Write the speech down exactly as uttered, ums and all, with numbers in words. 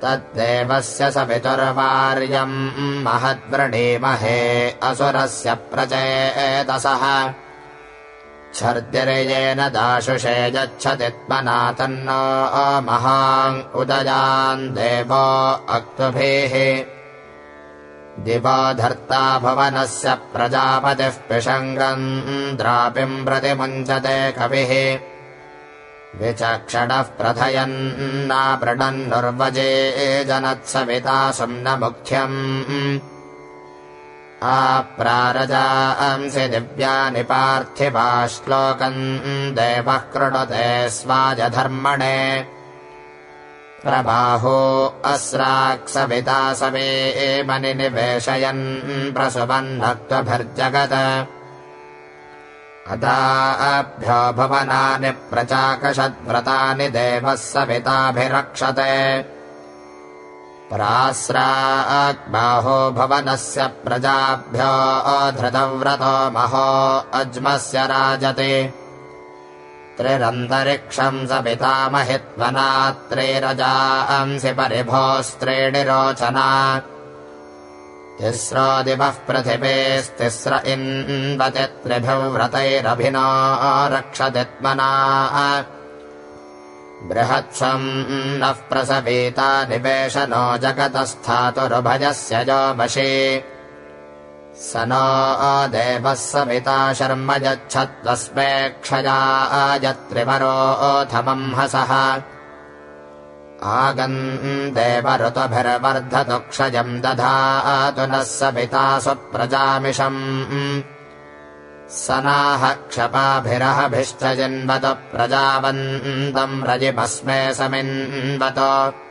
तद्देवस्य सवितुर्वार्यम् महद्वृणीमहे असुरस्य प्रचेतसः छर्दिर्येन दाशुषे यच्छति त्मना तन्नो महान् उदयान् देवो अक्तुभिः दिवो धर्ता भुवनस्य प्रजापतिः पिशङ्गम् द्रापिम् प्रतिमुञ्चते कविः विचक्षणः प्रथयन्नावृणन्नुर्वजे जनत्सविता सुम्नमुख्यम् आप्रारजांसि दिव्यानि पार्थिवा श्लोकम् देवः कृणुते स्वाजधर्मणे प्रबाहो अस्राक्सविता सवेमनि निवेशयन् प्रसुवन्नक्त्वभिर्जगत् अदाभ्यो भुवनानि प्रचाकषद्व्रतानि देवः सविताभिरक्षते प्रास्राग्बाहो भुवनस्य प्रजाभ्यो धृतव्रतो महो अज्मस्य राजते त्रिरन्तरिक्षम् सवितामहित्वना त्रैरजांसि परिभोस्त्रीणि रोचना तिस्रो दिवः पृथिवीस्तिस्र इन्वति त्रिभिर्व्रतैरभिनो रक्षति त्मना बृहत्सम् नः प्रसवीता निवेशनो जगतस्थातुरुभयस्य यो वशी स नो देवः सविता शर्म यच्छत्वस्मे क्षया यत्रिवरोऽथमम् हसः आगन् देवऋतुभिर्वर्धतु क्षयम् दधातु नः सविता सुप्रजामिषम् स नाह क्षपाभिरहभिश्च जिन्वतु प्रजावन्तम् रजिमस्मे समिन्वतु